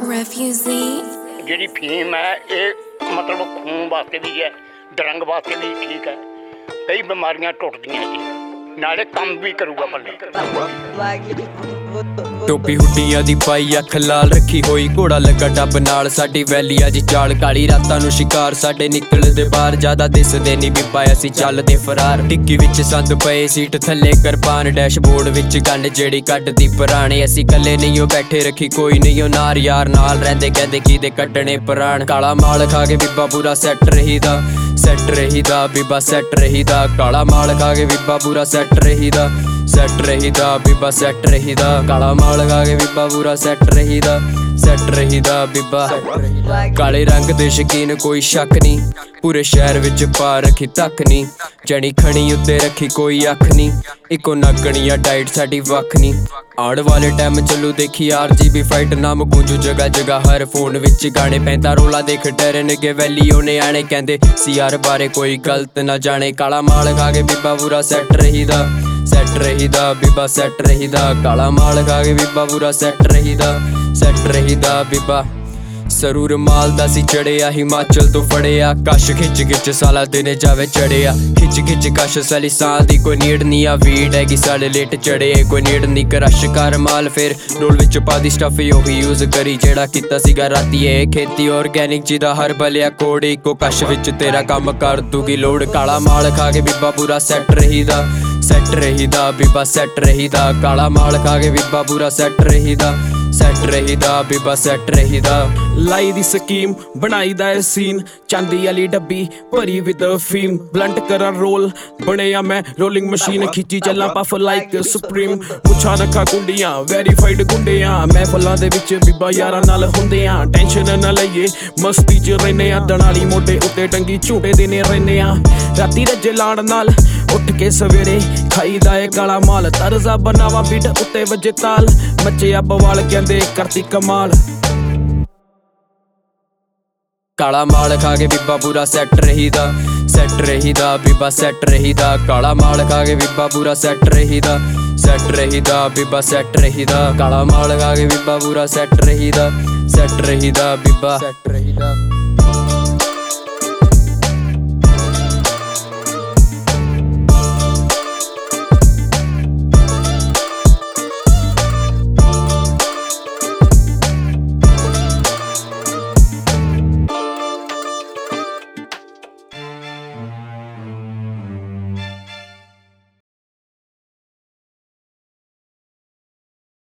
Refugee ਜਿਹੜੀ ਫੀਮ ਹੈ ਇਹ ਮਤਲਬ ਖੂਨ ਵਾਸਤੇ ਵੀ ਹੈ, ਦਰੰਗ ਵਾਸਤੇ ਵੀ ਠੀਕ ਹੈ, ਕਈ ਬਿਮਾਰੀਆਂ ਟੁੱਟਦੀਆਂ ਜੀ, ਨਾਲੇ ਕੰਮ ਵੀ ਕਰੂਗਾ ਪੱਲੇ। ਟੋਪੀ ਹੁੱਡੀਆਂ ਦੀ ਪਾਈ ਅੱਖ ਲਾਲ ਰੱਖੀ ਹੋਈ, ਘੋੜਾ ਲੱਗਾ ਡੱਬ ਨਾਲ ਸਾਡੀ ਵੈਲੀ ਆ ਜੀ ਚਾਲ, ਕਾਲੀ ਰਾਤਾਂ ਨੂੰ ਸ਼ਿਕਾਰ ਸਾਡੇ ਨਿਕਲਦੇ ਬਾਹਰ, ਜ਼ਿਆਦਾ ਦਿਸਦੇ ਨਹੀਂ ਬੀਬਾ ਅਸੀਂ ਚੱਲਦੇ ਫਰਾਰ, ਡਿੱਗੀ ਵਿੱਚ ਸੰਦ ਪਏ ਸੀਟ ਥੱਲੇ ਕਿਰਪਾਨ, ਡੈਸ਼ਬੋਰਡ ਵਿੱਚ ਗੰਢ ਜਿਹੜੀ ਕੱਢਦੀ ਪੁਰਾਣੇ, ਅਸੀਂ ਕੱਲੇ ਨਹੀਂ ਓ ਬੈਠੇ ਰੱਖੀ ਕੋਈ ਨਹੀਂ ਓ ਨਾਰ, ਯਾਰ ਨਾਲ ਰਹਿੰਦੇ ਕਹਿੰਦੇ ਕਿਹਦੇ ਕੱਢਣੇ ਪੁਰਾਣ, ਕਾਲਾ ਮਾਲ ਖਾ ਕੇ ਬੀਬਾ ਪੂਰਾ ਸੈੱਟ ਰਹੀਦਾ, ਸੈੱਟ ਰਹੀਦਾ ਬੀਬਾ ਸੈੱਟ ਰਹੀਦਾ, ਕਾਲਾ ਮਾਲ ਖਾ ਕੇ ਬੀਬਾ ਪੂਰਾ ਸੈੱਟ ਰਹੀਦਾ, ਸੈੱਟ ਰਹੀਦਾ ਬੀਬਾ ਸੈੱਟ ਰਹੀਦਾ, ਕਾਲਾ ਮਾਲ ਖਾ ਕੇ ਬੀਬਾ ਪੂਰਾ ਸੈੱਟ ਰਹੀਦਾ, ਸੈੱਟ ਰਹੀਦਾ ਬੀਬਾ। ਕਾਲੇ ਰੰਗ ਦੇ ਸ਼ੌਕੀਨ ਕੋਈ ਸ਼ੱਕ ਨਹੀਂ, ਪੂਰੇ ਸ਼ਹਿਰ ਵਿੱਚ ਪਾ ਰੱਖੀ ਤੱਕ ਨਹੀਂ, ਜਣੀ ਖਣੀ ਉੱਤੇ ਰੱਖੀ ਕੋਈ ਅੱਖ ਨਹੀਂ, ਇੱਕੋ ਨਗਣੀਆਂ ਡਾਈਟ ਸਾਡੀ ਵੱਖ ਨਹੀਂ, ਆਉਣ ਵਾਲੇ ਟਾਈਮ ਚੱਲੂ ਦੇਖੀ RGB ਫਾਈਟ, ਨਾਮ ਗੂੰਜੂ ਜਗ੍ਹਾ ਜਗ੍ਹਾ ਹਰ ਫੋਨ ਵਿੱਚ ਗਾਣੇ, ਪੈਂਦਾ ਰੋਲਾ ਦੇਖ ਡਰਨਗੇ ਵੈਲੀ ਉਹਨੇ ਆਣੇ, ਕਹਿੰਦੇ CR ਬਾਰੇ ਕੋਈ ਗਲਤ ਨਾ ਜਾਣੇ, ਕਾਲਾ ਮਾਲ ਖਾ ਕੇ ਬੀਬਾ ਪੂਰਾ ਸੈੱਟ ਰਹੀਦਾ, ਸੈੱਟ ਰਹੀਦਾ ਬੀਬਾ ਸੈੱਟ ਰਹੀਦਾ, ਕਾਲਾ ਮਾਲ ਖਾ ਕੇ ਬੀਬਾ ਪੂਰਾ ਸੈੱਟ ਰਹੀਦਾ, ਸੈੱਟ ਰਹੀਦਾ ਬੀਬਾ। ਸਰੂਰ ਮਾਲ ਦਾ ਸੀ ਚੜਿਆ ਹਿਮਾਚਲ ਤੋਂ ਫੜਿਆ, ਕਸ਼ ਖਿੱਚ ਖਿੱਚ ਸਾਲਾ ਦਿਨ ਜਾਵੇ ਚੜਿਆ, ਖਿੱਚ ਖਿੱਚ ਕਸ਼ ਸਾਲੀ ਸਾਹ ਦੀ ਕੋਈ ਨੀਡ ਨਹੀਂ ਆ, ਵੀਡ ਹੈਗੀ ਸਾਲੇ ਲੇਟ ਚੜੇ ਕੋਈ ਨੀਡ ਨਹੀਂ, ਕਰਸ਼ ਕਰ ਮਾਲ ਫਿਰ ਰੋਲ ਵਿੱਚ ਪਾ ਦੀ ਸਟੱਫ ਉਹੀ ਯੂਜ਼ ਕਰੀ ਜਿਹੜਾ ਕੀਤਾ ਸੀਗਾ ਰਾਤੀ, ਇਹ ਖੇਤੀ ਆਰਗੈਨਿਕ ਜਿਹਦਾ ਹਰ ਬਲਿਆ ਕੋਡ, ਇੱਕੋ ਕਸ਼ ਵਿੱਚ ਤੇਰਾ ਕੰਮ ਕਰ ਦੂਗੀ ਲੋੜ, ਕਾਲਾ ਮਾਲ ਖਾ ਕੇ ਬੀਬਾ ਪੂਰਾ ਸੈੱਟ ਰਹੀਦਾ, ਸੈੱਟ ਰਹੀਦਾ ਬੀਬਾ ਸੈੱਟ ਰਹੀਦਾ, ਕਾਲਾ ਮਾਲ ਖਾ ਕੇ ਬੀਬਾ ਪੂਰਾ ਸੈੱਟ ਰਹੀਦਾ, ਸੈੱਟ ਰਹੀਦਾ ਬੀਬਾ ਸੈੱਟ ਰਹੀਦਾ। ਲਾਈ ਦੀ ਸਕੀਮ ਬਣਾਈ ਦਾ ਸੀਨ, ਚਾਂਦੀ ਵਾਲੀ ਡੱਬੀ ਭਰੀ ਵਿਦ ਫੀਮ, ਬਲੰਟ ਕਰਾਂ ਰੋਲ ਬਣਿਆ ਮੈਂ ਰੋਲਿੰਗ ਮਸ਼ੀਨ, ਖਿੱਚੀ ਚੱਲਾਂ ਪਫ ਲਾਈਕ ਸੁਪਰੀਮ, ਮੁੱਛਾਂ ਰੱਖਾਂ ਕੁੰਡੀਆਂ ਵੈਰੀਫਾਈਡ ਗੁੰਡਿਆਂ, ਮਹਿਫਲਾਂ ਦੇ ਵਿੱਚ ਬੀਬਾ ਯਾਰਾਂ ਨਾਲ ਹੁੰਦੇ ਆ, ਟੈਨਸ਼ਨ ਨਾ ਲਈਏ ਮਸਤੀ ਚ ਰਹਿੰਦੇ ਆ, ਦਣਾਲੀ ਮੋਢੇ ਉੱਤੇ ਟੰਗੀ ਝੂਟੇ ਦਿਨੇ ਰਹਿੰਦੇ ਆ, ਰਾਤੀ ਰੱਜੇ ਲਾਣ ਨਾਲ ਉੱਠ ਕੇ ਸਵੇਰੇ ਖਾਈਦਾ ਏ ਕਾਲਾ ਮਾਲ, ਤਰਜ਼ਾ ਬਣਾਵਾ ਬੀਟ ਉੱਤੇ ਵੱਜੇ ਤਾਲ, ਮੱਚਿਆ ਬਵਾਲ ਕਹਿੰਦੇ ਕਰਤੀ ਕਮਾਲ, ਕਾਲਾ ਮਾਲ ਖਾ ਕੇ ਬੀਬਾ ਪੂਰਾ ਸੈੱਟ ਰਹੀਦਾ, ਸੈੱਟ ਰਹੀਦਾ ਬੀਬਾ ਸੈੱਟ ਰਹੀਦਾ, ਕਾਲਾ ਮਾਲ ਖਾ ਕੇ ਬੀਬਾ ਪੂਰਾ ਸੈੱਟ ਰਹੀਦਾ, ਸੈੱਟ ਰਹੀਦਾ ਬੀਬਾ ਸੈੱਟ ਰਹੀਦਾ, ਕਾਲਾ ਮਾਲ ਖਾ ਕੇ ਬੀਬਾ ਪੂਰਾ ਸੈੱਟ ਰਹੀਦਾ, ਸੈੱਟ ਰਹੀਦਾ ਬੀਬਾ ਸੈੱਟ ਰਹੀਦਾ।